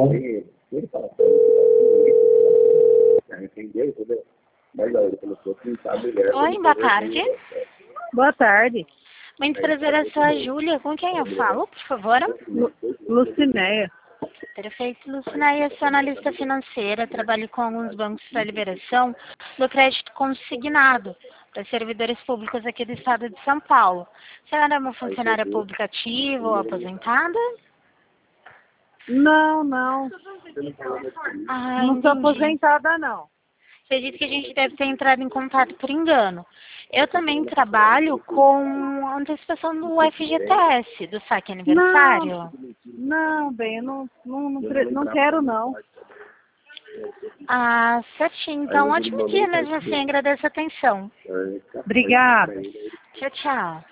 Ele fala entendeu, entendeu? Mas ele começou a pintar a mulher. Oi, boa tarde. Boa tarde. Muito prazer, eu sou a Júlia. Com quem eu falo, por favor? Lucinéia. Perfeito, Lucinéia. Eu sou analista financeira, trabalho com alguns bancos para liberação do crédito consignado para servidores públicos aqui do estado de São Paulo. A senhora é uma funcionária pública ativa ou aposentada? Não, não. Ah, Não sou entendi. aposentada, não. Você disse que a gente deve ter entrado em contato por engano. Eu também trabalho com antecipação do FGTS, do saque aniversário. Não, bem, eu não quero, não. Ah, certinho. Então, ótimo dia mesmo assim. Agradeço a atenção. Obrigada. Tchau, tchau.